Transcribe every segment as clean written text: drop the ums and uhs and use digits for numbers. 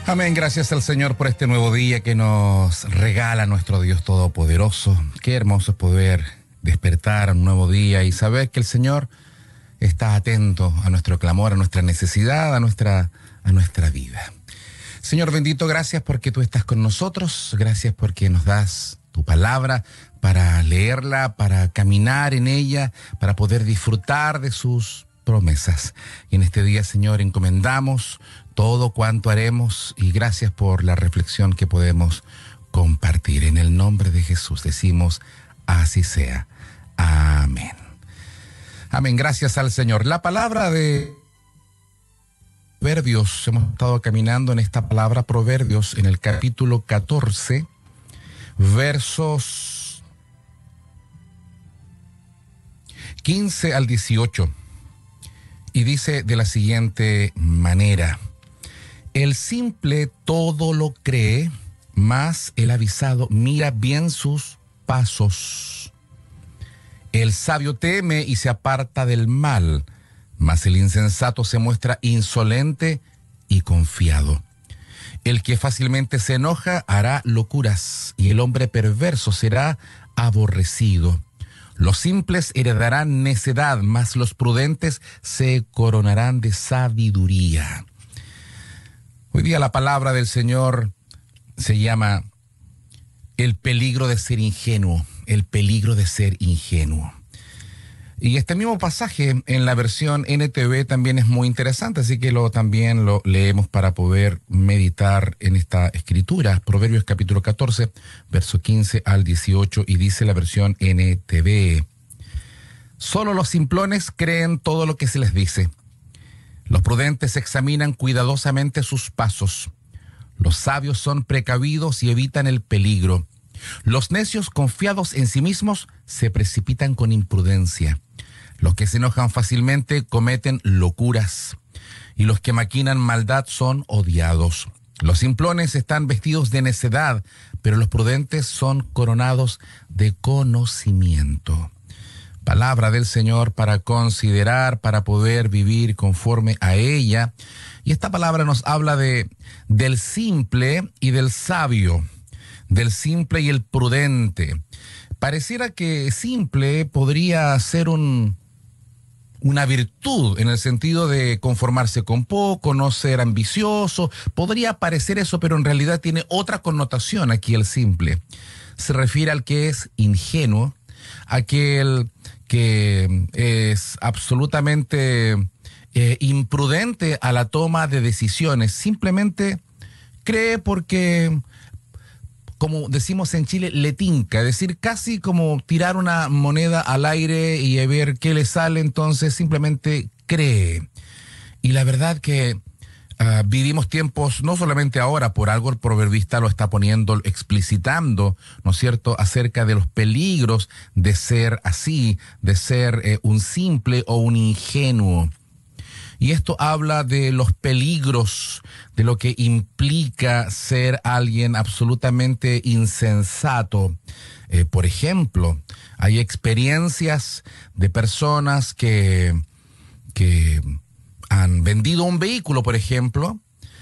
Amén, gracias al Señor por este nuevo día que nos regala nuestro Dios Todopoderoso. Qué hermoso es poder despertar a un nuevo día y saber que el Señor está atento a nuestro clamor, a nuestra necesidad, a nuestra vida. Señor bendito, gracias porque tú estás con nosotros, gracias porque nos das tu palabra para leerla, para caminar en ella, para poder disfrutar de sus promesas. Y en este día, Señor, encomendamos todo cuanto haremos y gracias por la reflexión que podemos compartir. En el nombre de Jesús decimos, así sea. Amén. Amén, gracias al Señor. La palabra de Proverbios, hemos estado caminando en esta palabra Proverbios en el capítulo 14, versos 15 al 18. Y dice de la siguiente manera: el simple todo lo cree, mas el avisado mira bien sus pasos. El sabio teme y se aparta del mal, mas el insensato se muestra insolente y confiado. El que fácilmente se enoja hará locuras, y el hombre perverso será aborrecido. Los simples heredarán necedad, mas los prudentes se coronarán de sabiduría. Hoy día la palabra del Señor se llama el peligro de ser ingenuo, el peligro de ser ingenuo. Y este mismo pasaje en la versión NTV también es muy interesante, así que también lo leemos para poder meditar en esta escritura. Proverbios capítulo 14, verso 15 al 18, y dice la versión NTV: solo los simplones creen todo lo que se les dice. Los prudentes examinan cuidadosamente sus pasos. Los sabios son precavidos y evitan el peligro. Los necios, confiados en sí mismos, se precipitan con imprudencia. Los que se enojan fácilmente cometen locuras, y los que maquinan maldad son odiados. Los simplones están vestidos de necedad, pero los prudentes son coronados de conocimiento. Palabra del Señor para considerar, para poder vivir conforme a ella. Y esta palabra nos habla del simple y del sabio, del simple y el prudente. Pareciera que simple podría ser una virtud en el sentido de conformarse con poco, no ser ambicioso. Podría parecer eso, pero en realidad tiene otra connotación aquí el simple. Se refiere al que es ingenuo, aquel que es absolutamente imprudente a la toma de decisiones. Simplemente cree porque, como decimos en Chile, le tinca, es decir, casi como tirar una moneda al aire y a ver qué le sale, entonces simplemente cree. Y la verdad que vivimos tiempos, no solamente ahora, por algo el proverbista lo está poniendo, explicitando, ¿no es cierto?, acerca de los peligros de ser así, de ser un simple o un ingenuo. Y esto habla de los peligros, de lo que implica ser alguien absolutamente insensato. Por ejemplo, hay experiencias de personas que han vendido un vehículo, por ejemplo,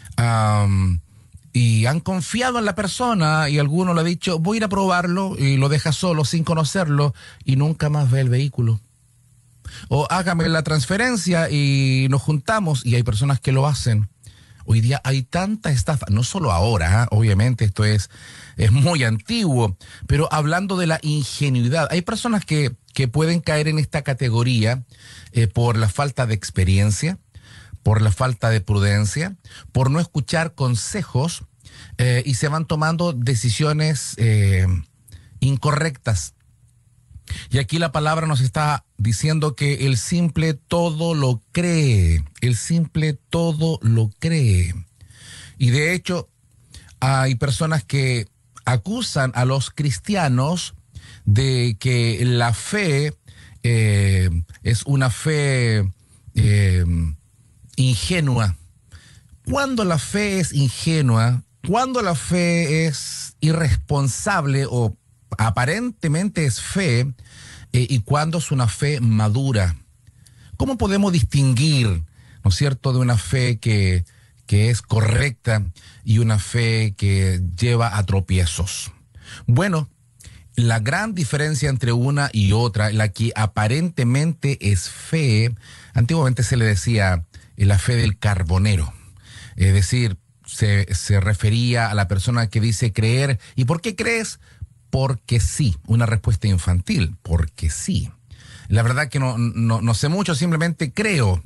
y han confiado en la persona y alguno le ha dicho, voy a ir a probarlo, y lo deja solo sin conocerlo y nunca más ve el vehículo. O hágame la transferencia y nos juntamos, y hay personas que lo hacen. Hoy día hay tanta estafa, no solo ahora, obviamente esto es muy antiguo, pero hablando de la ingenuidad, hay personas que pueden caer en esta categoría por la falta de experiencia, por la falta de prudencia, por no escuchar consejos y se van tomando decisiones incorrectas. Y aquí la palabra nos está diciendo que el simple todo lo cree, el simple todo lo cree. Y de hecho hay personas que acusan a los cristianos de que la fe es una fe ingenua. Cuando la fe es ingenua, cuando la fe es irresponsable o aparentemente es fe, y cuando es una fe madura. ¿Cómo podemos distinguir, ¿no es cierto?, de una fe que que es correcta y una fe que lleva a tropiezos. Bueno, la gran diferencia entre una y otra, la que aparentemente es fe, antiguamente se le decía la fe del carbonero. Es decir, se refería a la persona que dice creer. ¿Y por qué crees? Porque sí. Una respuesta infantil, porque sí. La verdad que no sé mucho, simplemente creo.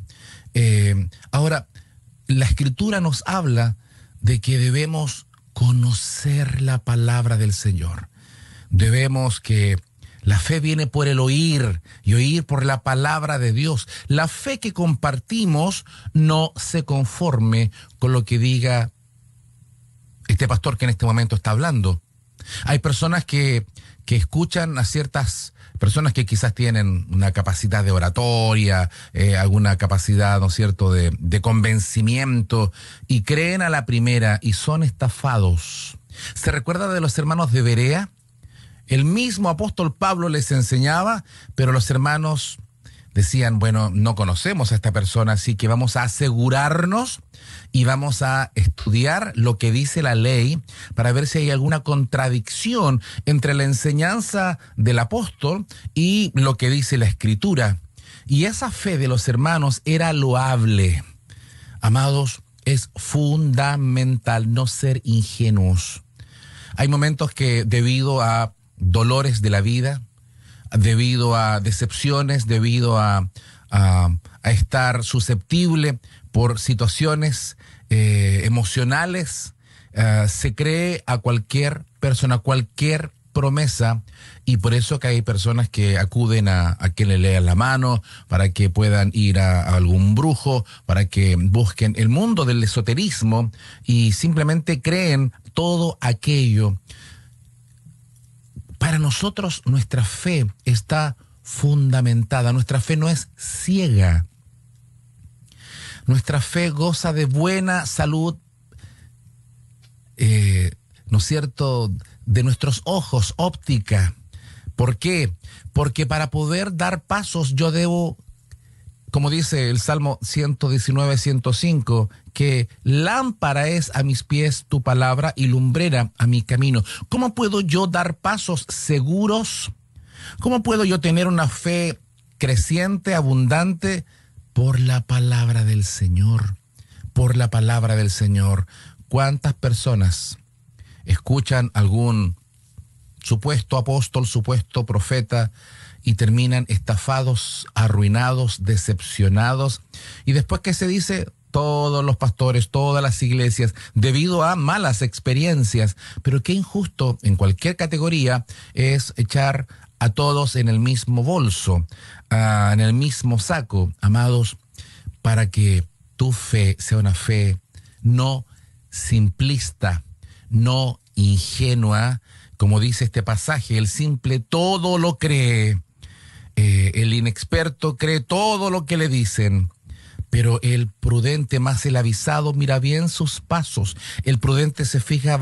Ahora, la Escritura nos habla de que debemos conocer la palabra del Señor. Debemos que la fe viene por el oír y oír por la palabra de Dios. La fe que compartimos no se conforme con lo que diga este pastor que en este momento está hablando. Hay personas que escuchan a ciertas personas que quizás tienen una capacidad de oratoria, alguna capacidad, ¿no es cierto?, de convencimiento, y creen a la primera y son estafados. ¿Se recuerda de los hermanos de Berea? El mismo apóstol Pablo les enseñaba, pero los hermanos decían, bueno, no conocemos a esta persona, así que vamos a asegurarnos y vamos a estudiar lo que dice la ley para ver si hay alguna contradicción entre la enseñanza del apóstol y lo que dice la Escritura. Y esa fe de los hermanos era loable. Amados, es fundamental no ser ingenuos. Hay momentos que debido a dolores de la vida, debido a decepciones, debido a estar susceptible por situaciones emocionales, se cree a cualquier persona, cualquier promesa, y por eso que hay personas que acuden a que le lean la mano, para que puedan ir a algún brujo, para que busquen el mundo del esoterismo y simplemente creen todo aquello. Para nosotros nuestra fe está fundamentada, nuestra fe no es ciega. Nuestra fe goza de buena salud, ¿no es cierto?, de nuestros ojos, óptica. ¿Por qué? Porque para poder dar pasos yo debo, como dice el Salmo 119, 105, que lámpara es a mis pies tu palabra y lumbrera a mi camino. ¿Cómo puedo yo dar pasos seguros? ¿Cómo puedo yo tener una fe creciente, abundante? Por la palabra del Señor, por la palabra del Señor. ¿Cuántas personas escuchan algún supuesto apóstol, supuesto profeta y terminan estafados, arruinados, decepcionados? Y después, ¿qué se dice? Todos los pastores, todas las iglesias, debido a malas experiencias. Pero qué injusto en cualquier categoría es echar a todos en el mismo bolso, en el mismo saco. Amados, para que tu fe sea una fe no simplista, no ingenua, como dice este pasaje, el simple todo lo cree, el inexperto cree todo lo que le dicen, pero el prudente, más el avisado, mira bien sus pasos. El prudente se fija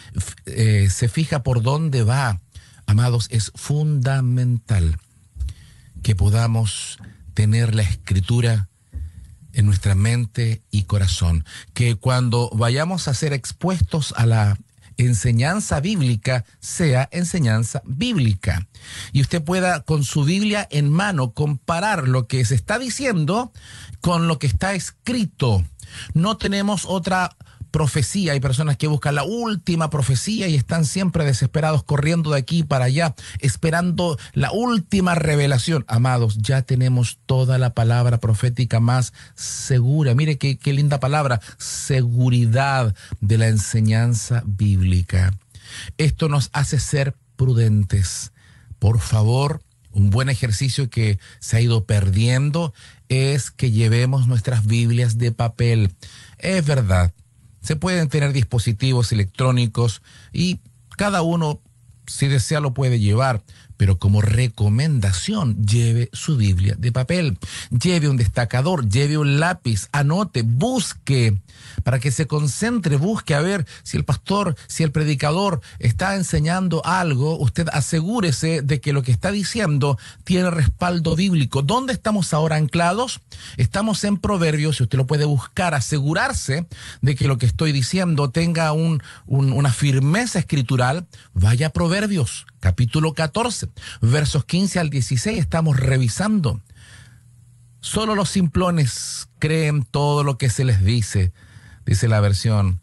por dónde va. Amados, es fundamental que podamos tener la Escritura en nuestra mente y corazón, que cuando vayamos a ser expuestos a la enseñanza bíblica, sea enseñanza bíblica. Y usted pueda, con su Biblia en mano, comparar lo que se está diciendo con lo que está escrito. No tenemos otra profecía. Hay personas que buscan la última profecía y están siempre desesperados, corriendo de aquí para allá, esperando la última revelación. Amados, ya tenemos toda la palabra profética más segura. Mire qué linda palabra, seguridad de la enseñanza bíblica. Esto nos hace ser prudentes. Por favor, un buen ejercicio que se ha ido perdiendo es que llevemos nuestras Biblias de papel. Es verdad, se pueden tener dispositivos electrónicos y cada uno si desea lo puede llevar, pero como recomendación, lleve su Biblia de papel, lleve un destacador, lleve un lápiz, anote, busque, para que se concentre, busque a ver si el pastor, si el predicador está enseñando algo, usted asegúrese de que lo que está diciendo tiene respaldo bíblico. ¿Dónde estamos ahora anclados? Estamos en Proverbios, y usted lo puede buscar, asegurarse de que lo que estoy diciendo tenga una firmeza escritural. Vaya a Proverbios, capítulo 14, versos 15 al 16, estamos revisando. Solo los simplones creen todo lo que se les dice la versión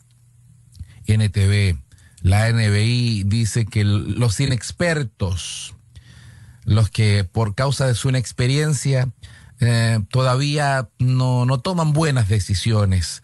NTV. La NBI dice que los inexpertos, los que por causa de su inexperiencia todavía no toman buenas decisiones.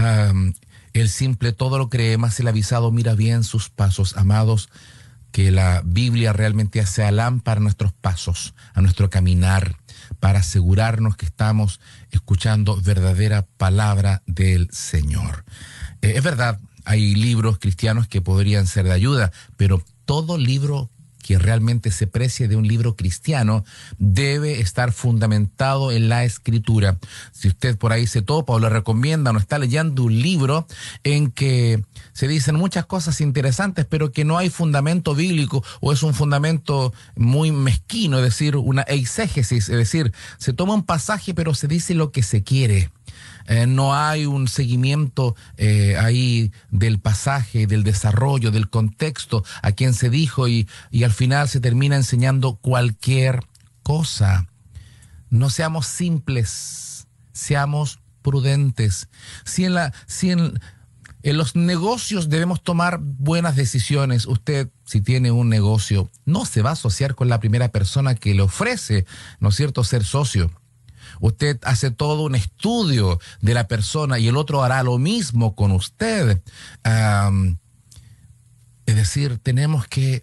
El simple todo lo cree, mas el avisado mira bien sus pasos. Amados, que la Biblia realmente sea lámpara a nuestros pasos, a nuestro caminar, para asegurarnos que estamos escuchando verdadera palabra del Señor. Es verdad, hay libros cristianos que podrían ser de ayuda, pero todo libro que realmente se precie de un libro cristiano debe estar fundamentado en la Escritura. Si usted por ahí se topa o le recomienda o está leyendo un libro en que se dicen muchas cosas interesantes, pero que no hay fundamento bíblico, o es un fundamento muy mezquino, es decir, una eisegesis, es decir, se toma un pasaje pero se dice lo que se quiere. No hay un seguimiento ahí del pasaje, del desarrollo, del contexto, a quien se dijo, y al final se termina enseñando cualquier cosa. No seamos simples, seamos prudentes. Si en los negocios debemos tomar buenas decisiones, usted, si tiene un negocio, no se va a asociar con la primera persona que le ofrece, ¿no es cierto?, ser socio. Usted hace todo un estudio de la persona y el otro hará lo mismo con usted. Es decir, tenemos que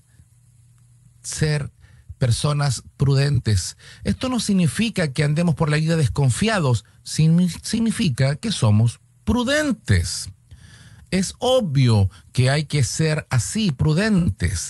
ser personas prudentes. Esto no significa que andemos por la vida desconfiados, significa que somos prudentes. Es obvio que hay que ser así, prudentes.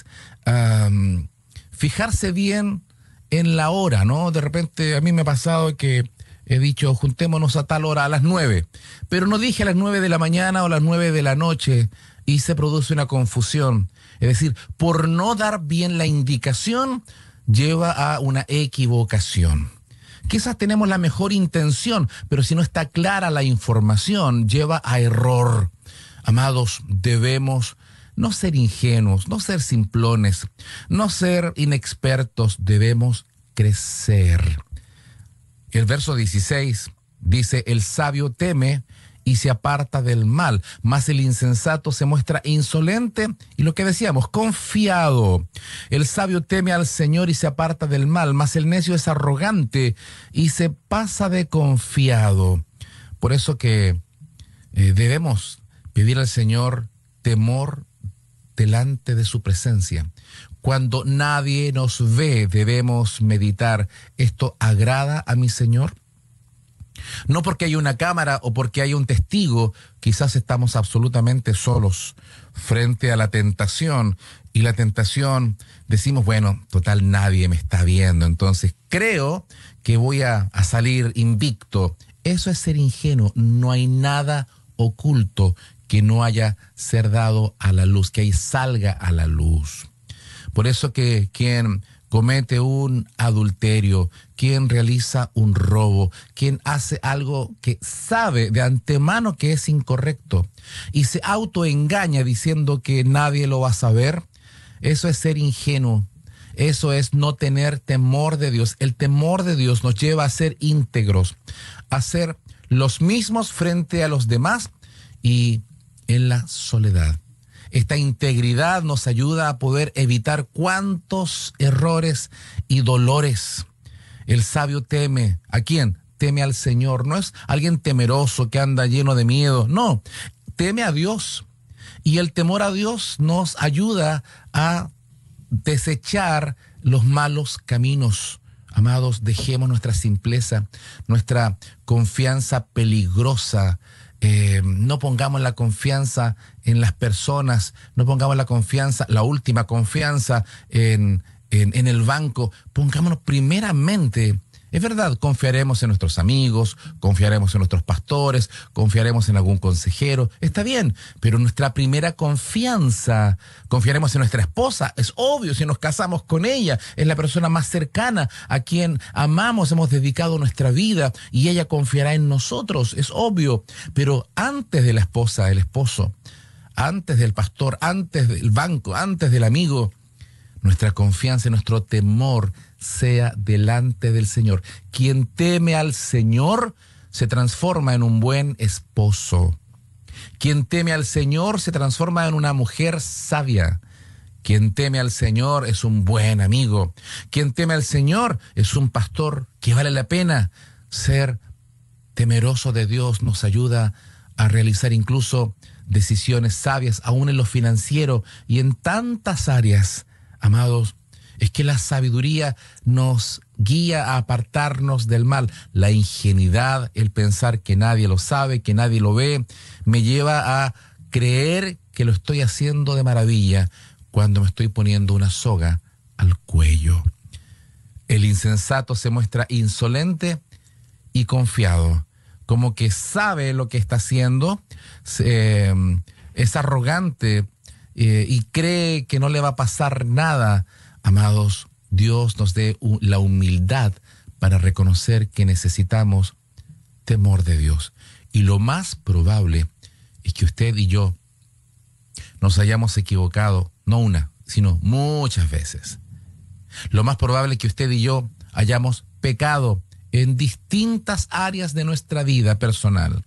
Fijarse bien en la hora, ¿no? De repente a mí me ha pasado que he dicho, juntémonos a tal hora, a las 9, pero no dije a las 9 de la mañana o a las 9 de la noche, y se produce una confusión. Es decir, por no dar bien la indicación, lleva a una equivocación. Quizás tenemos la mejor intención, pero si no está clara la información, lleva a error. Amados, debemos no ser ingenuos, no ser simplones, no ser inexpertos, debemos crecer. El verso 16 dice, el sabio teme y se aparta del mal, mas el insensato se muestra insolente y, lo que decíamos, confiado. El sabio teme al Señor y se aparta del mal, mas el necio es arrogante y se pasa de confiado. Por eso que debemos pedir al Señor temor delante de su presencia. Cuando nadie nos ve, debemos meditar, ¿esto agrada a mi Señor? No porque haya una cámara o porque haya un testigo, quizás estamos absolutamente solos frente a la tentación, y la tentación decimos, bueno, total nadie me está viendo, entonces creo que voy a salir invicto. Eso es ser ingenuo, no hay nada oculto que no haya ser dado a la luz, que ahí salga a la luz. Por eso que quien comete un adulterio, quien realiza un robo, quien hace algo que sabe de antemano que es incorrecto y se autoengaña diciendo que nadie lo va a saber, eso es ser ingenuo. Eso es no tener temor de Dios. El temor de Dios nos lleva a ser íntegros, a ser los mismos frente a los demás y en la soledad. Esta integridad nos ayuda a poder evitar cuantos errores y dolores. El sabio teme. ¿A quién? Teme al Señor. No es alguien temeroso que anda lleno de miedo. No, teme a Dios. Y el temor a Dios nos ayuda a desechar los malos caminos. Amados, dejemos nuestra simpleza, nuestra confianza peligrosa No pongamos la confianza en las personas, no pongamos la confianza, la última confianza en el banco. Pongámonos primeramente. Es verdad, confiaremos en nuestros amigos, confiaremos en nuestros pastores, confiaremos en algún consejero, está bien, pero nuestra primera confianza, confiaremos en nuestra esposa, es obvio, si nos casamos con ella, es la persona más cercana a quien amamos, hemos dedicado nuestra vida y ella confiará en nosotros, es obvio, pero antes de la esposa, el esposo, antes del pastor, antes del banco, antes del amigo, nuestra confianza y nuestro temor sea delante del Señor. Quien teme al Señor se transforma en un buen esposo. Quien teme al Señor se transforma en una mujer sabia. Quien teme al Señor es un buen amigo. Quien teme al Señor es un pastor que vale la pena. Ser temeroso de Dios nos ayuda a realizar incluso decisiones sabias, aún en lo financiero y en tantas áreas. Amados, es que la sabiduría nos guía a apartarnos del mal. La ingenuidad, el pensar que nadie lo sabe, que nadie lo ve, me lleva a creer que lo estoy haciendo de maravilla cuando me estoy poniendo una soga al cuello. El insensato se muestra insolente y confiado, como que sabe lo que está haciendo, es arrogante y cree que no le va a pasar nada. Amados, Dios nos dé la humildad para reconocer que necesitamos temor de Dios. Y lo más probable es que usted y yo nos hayamos equivocado, no una, sino muchas veces. Lo más probable es que usted y yo hayamos pecado en distintas áreas de nuestra vida personal.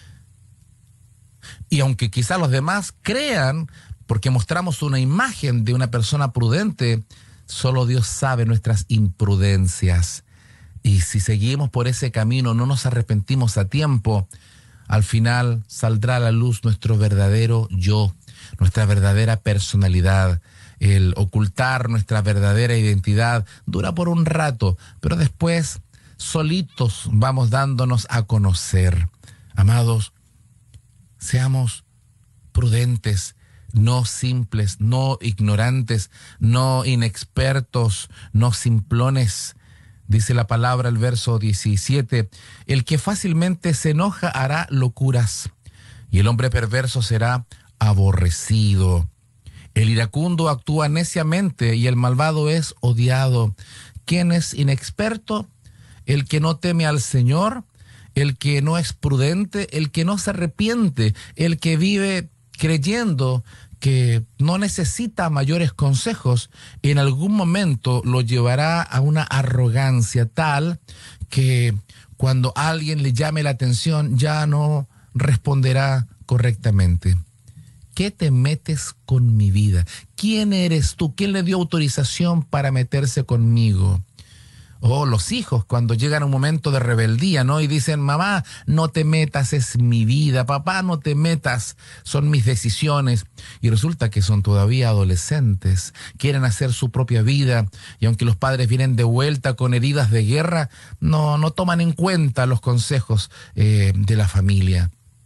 Y aunque quizás los demás crean, porque mostramos una imagen de una persona prudente, solo Dios sabe nuestras imprudencias. Y si seguimos por ese camino, no nos arrepentimos a tiempo, al final saldrá a la luz nuestro verdadero yo, nuestra verdadera personalidad. El ocultar nuestra verdadera identidad dura por un rato, pero después solitos vamos dándonos a conocer. Amados, seamos prudentes, no simples, no ignorantes, no inexpertos, no simplones. Dice la palabra, el verso 17, el que fácilmente se enoja hará locuras, y el hombre perverso será aborrecido. El iracundo actúa neciamente, y el malvado es odiado. ¿Quién es inexperto? El que no teme al Señor, el que no es prudente, el que no se arrepiente, el que vive creyendo que no necesita mayores consejos, en algún momento lo llevará a una arrogancia tal que cuando alguien le llame la atención ya no responderá correctamente. ¿Qué te metes con mi vida? ¿Quién eres tú? ¿Quién le dio autorización para meterse conmigo? O los hijos cuando llegan a un momento de rebeldía, ¿no? Y dicen, mamá, no te metas, es mi vida. Papá, no te metas, son mis decisiones. Y resulta que son todavía adolescentes, quieren hacer su propia vida. Y aunque los padres vienen de vuelta con heridas de guerra, no toman en cuenta los consejos de la familia.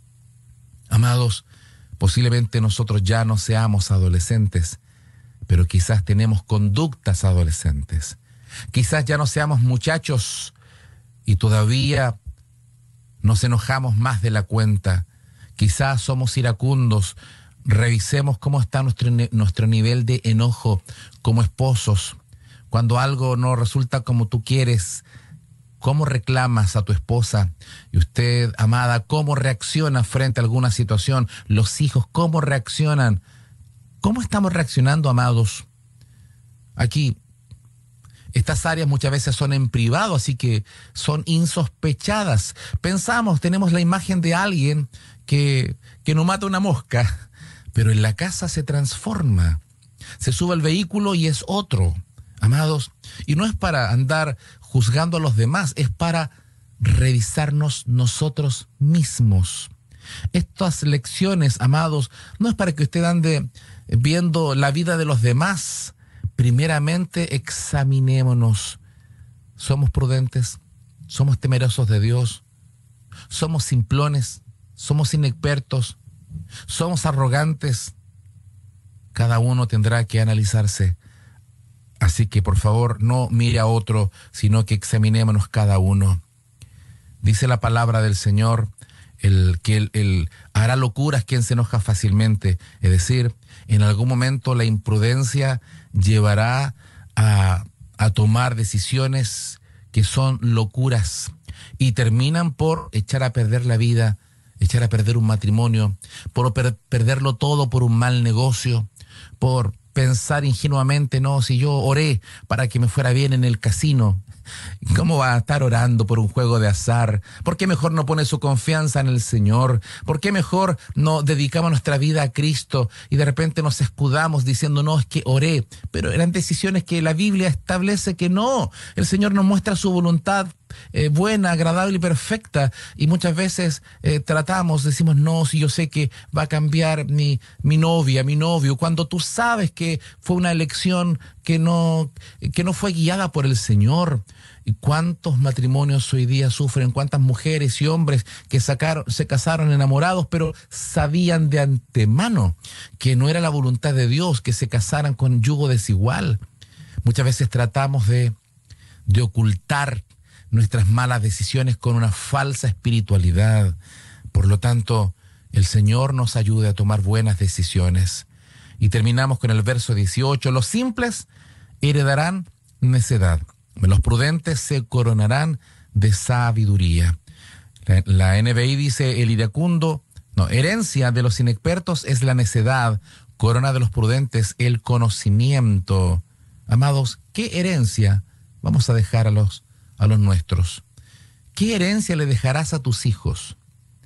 Amados, posiblemente nosotros ya no seamos adolescentes, pero quizás tenemos conductas adolescentes. Quizás ya no seamos muchachos y todavía nos enojamos más de la cuenta. Quizás somos iracundos. Revisemos cómo está nuestro nivel de enojo como esposos. Cuando algo no resulta como tú quieres, ¿cómo reclamas a tu esposa? Y usted, amada, ¿cómo reacciona frente a alguna situación? Los hijos, ¿cómo reaccionan? ¿Cómo estamos reaccionando, amados? Aquí, estas áreas muchas veces son en privado, así que son insospechadas. Pensamos, tenemos la imagen de alguien que no mata una mosca, pero en la casa se transforma. Se sube al vehículo y es otro, amados. Y no es para andar juzgando a los demás, es para revisarnos nosotros mismos. Estas lecciones, amados, no es para que usted ande viendo la vida de los demás. Primeramente examinémonos. ¿Somos prudentes? ¿Somos temerosos de Dios? ¿Somos simplones? somos inexpertos, somos arrogantes. Cada uno tendrá que analizarse. Así que por favor no mire a otro, sino que examinémonos cada uno. Dice la palabra del Señor, el hará locuras quien se enoja fácilmente. Es decir, en algún momento la imprudencia llevará a tomar decisiones que son locuras y terminan por echar a perder la vida, echar a perder un matrimonio, por perderlo todo por un mal negocio, por pensar ingenuamente, no, si yo oré para que me fuera bien en el casino, ¿cómo va a estar orando por un juego de azar? ¿Por qué mejor no pone su confianza en el Señor? ¿Por qué mejor no dedicamos nuestra vida a Cristo y de repente nos escudamos diciendo, no, es que oré? Pero eran decisiones que la Biblia establece que no. El Señor nos muestra su voluntad buena, agradable y perfecta, y muchas veces decimos, no, si yo sé que va a cambiar mi novia, mi novio, cuando tú sabes que fue una elección que no fue guiada por el Señor. ¿Y cuántos matrimonios hoy día sufren? ¿Cuántas mujeres y hombres que se casaron enamorados, pero sabían de antemano que no era la voluntad de Dios que se casaran con yugo desigual? Muchas veces tratamos de ocultar nuestras malas decisiones con una falsa espiritualidad. Por lo tanto, el Señor nos ayude a tomar buenas decisiones. Y terminamos con el verso 18. Los simples heredarán necedad, los prudentes se coronarán de sabiduría. La NBI dice, herencia de los inexpertos es la necedad, corona de los prudentes el conocimiento. Amados, ¿qué herencia vamos a dejar a los nuestros? ¿Qué herencia le dejarás a tus hijos?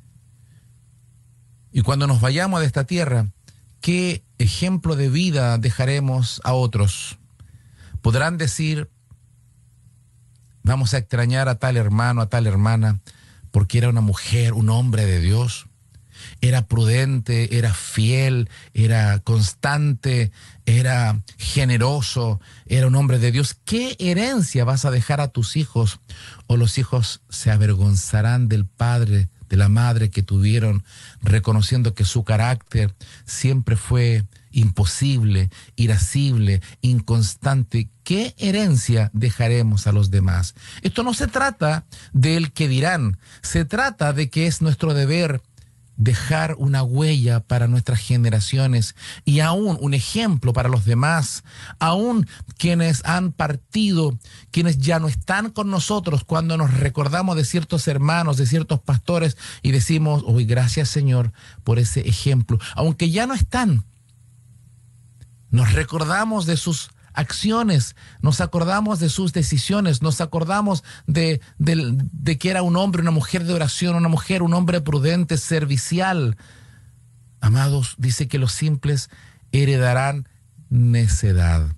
Y cuando nos vayamos de esta tierra, ¿qué ejemplo de vida dejaremos a otros? Podrán decir, vamos a extrañar a tal hermano, a tal hermana, porque era una mujer, un hombre de Dios. Era prudente, era fiel, era constante, era generoso, era un hombre de Dios. ¿Qué herencia vas a dejar a tus hijos? ¿O los hijos se avergonzarán del padre, de la madre que tuvieron, reconociendo que su carácter siempre fue imposible, irascible, inconstante? ¿Qué herencia dejaremos a los demás? Esto no se trata del que dirán, se trata de que es nuestro deber dejar una huella para nuestras generaciones y aún un ejemplo para los demás, aún quienes han partido, quienes ya no están con nosotros, cuando nos recordamos de ciertos hermanos, de ciertos pastores y decimos, hoy gracias Señor por ese ejemplo, aunque ya no están, nos recordamos de sus acciones, nos acordamos de sus decisiones, nos acordamos de que era un hombre, una mujer de oración, una mujer, un hombre prudente, servicial. Amados, dice que los simples heredarán necedad.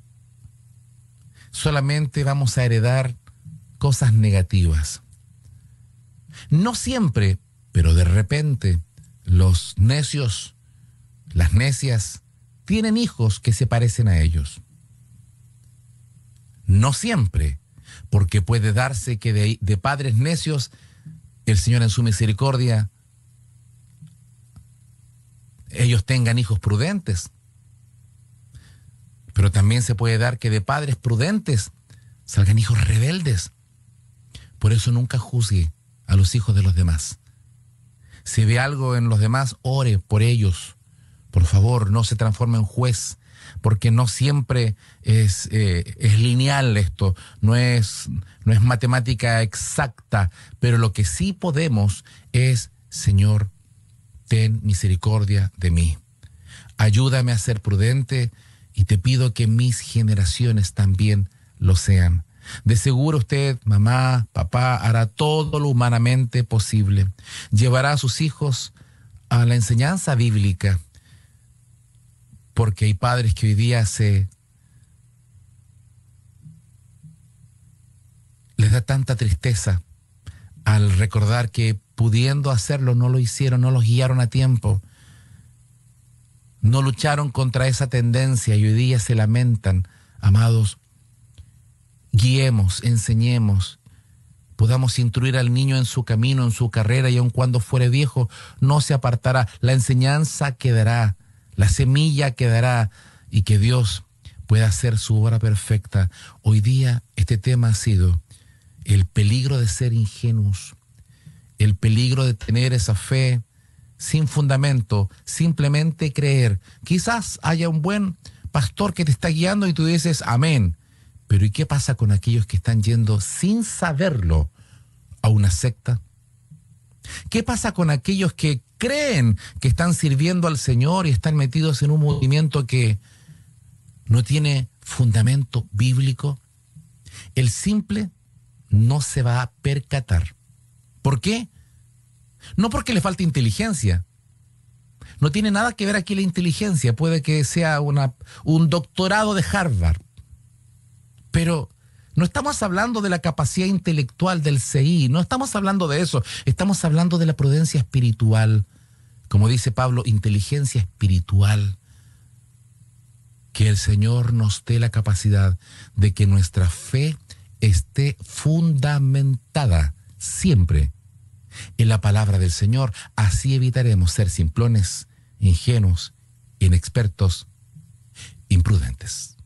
Solamente vamos a heredar cosas negativas. No siempre, pero de repente, los necios, las necias, tienen hijos que se parecen a ellos. No siempre, porque puede darse que de padres necios, el Señor en su misericordia, ellos tengan hijos prudentes. Pero también se puede dar que de padres prudentes salgan hijos rebeldes. Por eso nunca juzgue a los hijos de los demás. Si ve algo en los demás, ore por ellos. Por favor, no se transforme en juez, porque no siempre es lineal esto, no es matemática exacta, pero lo que sí podemos es, Señor, ten misericordia de mí. Ayúdame a ser prudente y te pido que mis generaciones también lo sean. De seguro usted, mamá, papá, hará todo lo humanamente posible. Llevará a sus hijos a la enseñanza bíblica, porque hay padres que hoy día les da tanta tristeza al recordar que pudiendo hacerlo no lo hicieron, no los guiaron a tiempo, no lucharon contra esa tendencia y hoy día se lamentan. Amados, guiemos, enseñemos, podamos instruir al niño en su camino, en su carrera, y aun cuando fuere viejo, no se apartará. La enseñanza quedará, la semilla quedará, y que Dios pueda hacer su obra perfecta. Hoy día este tema ha sido el peligro de ser ingenuos, el peligro de tener esa fe sin fundamento, simplemente creer. Quizás haya un buen pastor que te está guiando y tú dices amén. Pero ¿y qué pasa con aquellos que están yendo sin saberlo a una secta? ¿Qué pasa con aquellos que creen que están sirviendo al Señor y están metidos en un movimiento que no tiene fundamento bíblico? El simple no se va a percatar. ¿Por qué? No porque le falte inteligencia. No tiene nada que ver aquí la inteligencia. Puede que sea un doctorado de Harvard. Pero no estamos hablando de la capacidad intelectual del CI, no estamos hablando de eso, estamos hablando de la prudencia espiritual, como dice Pablo, inteligencia espiritual. Que el Señor nos dé la capacidad de que nuestra fe esté fundamentada siempre en la palabra del Señor. Así evitaremos ser simplones, ingenuos, inexpertos, imprudentes.